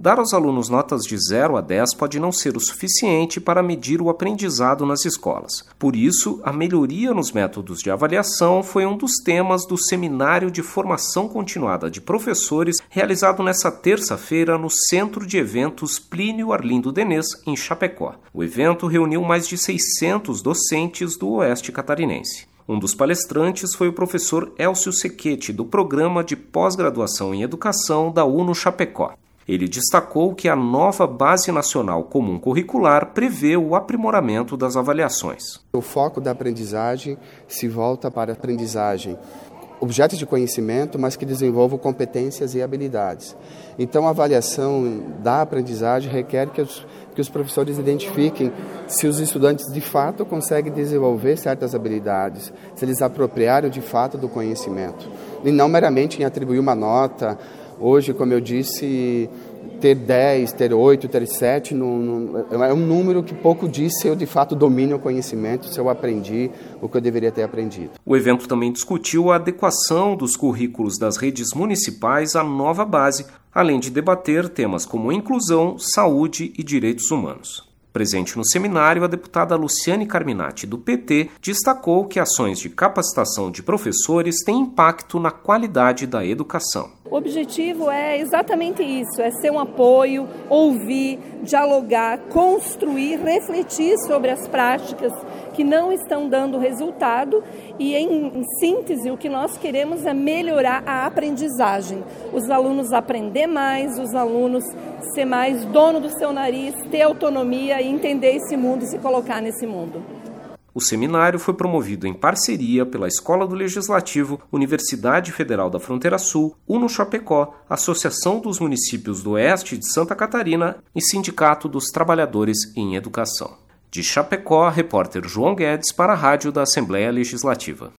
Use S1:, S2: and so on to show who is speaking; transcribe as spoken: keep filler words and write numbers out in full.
S1: Dar aos alunos notas de zero a dez pode não ser o suficiente para medir o aprendizado nas escolas. Por isso, a melhoria nos métodos de avaliação foi um dos temas do Seminário de Formação Continuada de Professores, realizado nesta terça-feira no Centro de Eventos Plínio Arlindo Denês, em Chapecó. O evento reuniu mais de seiscentos docentes do Oeste Catarinense. Um dos palestrantes foi o professor Elcio Sequete, do Programa de Pós-Graduação em Educação da UNO Chapecó. Ele destacou que a nova Base Nacional Comum Curricular prevê o aprimoramento das avaliações.
S2: O foco da aprendizagem se volta para a aprendizagem, objetos de conhecimento, mas que desenvolvam competências e habilidades. Então, a avaliação da aprendizagem requer que os, que os professores identifiquem se os estudantes de fato conseguem desenvolver certas habilidades, se eles apropriaram de fato do conhecimento, e não meramente em atribuir uma nota. Hoje, como eu disse, ter dez, ter oito, ter sete não, não, é um número que pouco diz se eu de fato domino o conhecimento, se eu aprendi o que eu deveria ter aprendido.
S1: O evento também discutiu a adequação dos currículos das redes municipais à nova base, além de debater temas como inclusão, saúde e direitos humanos. Presente no seminário, a deputada Luciane Carminati, do P T, destacou que ações de capacitação de professores têm impacto na qualidade da educação.
S3: O objetivo é exatamente isso, é ser um apoio, ouvir, dialogar, construir, refletir sobre as práticas que não estão dando resultado e, em, em síntese, o que nós queremos é melhorar a aprendizagem. Os alunos aprender mais, os alunos ser mais dono do seu nariz, ter autonomia e entender esse mundo e se colocar nesse mundo.
S1: O seminário foi promovido em parceria pela Escola do Legislativo, Universidade Federal da Fronteira Sul, UNO Chapecó, Associação dos Municípios do Oeste de Santa Catarina e Sindicato dos Trabalhadores em Educação. De Chapecó, repórter João Guedes para a Rádio da Assembleia Legislativa.